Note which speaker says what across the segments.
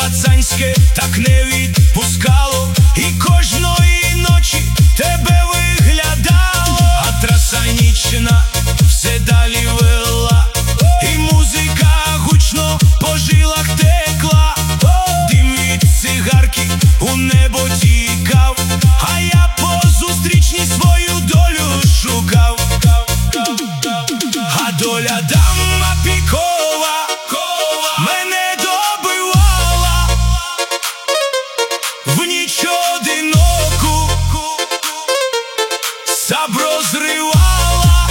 Speaker 1: пацанське так не відпускало, і кожної ночі тебе виглядало, а траса нічна все далі вела, і музика гучно по жилах текла. Дим від цигарки у небо тікав, а я по зустрічній свою долю шукав. А доля дама пікова мене добивала, в ніч одиноку сабро зривала.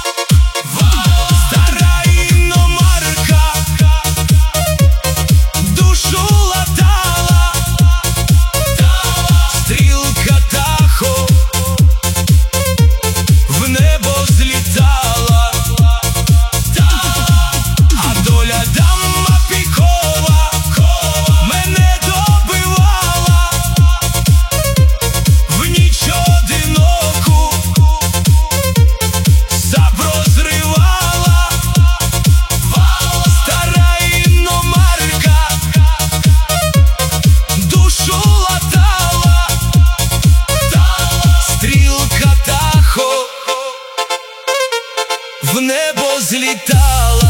Speaker 1: Стара іномарка душу латала, стрілка Тахо в небо злітала. А доля дама пікова мене добивала, в ніч одиноку сабро зривала. Стара іномарка душу латала, стрілка Тахо в небо злітала.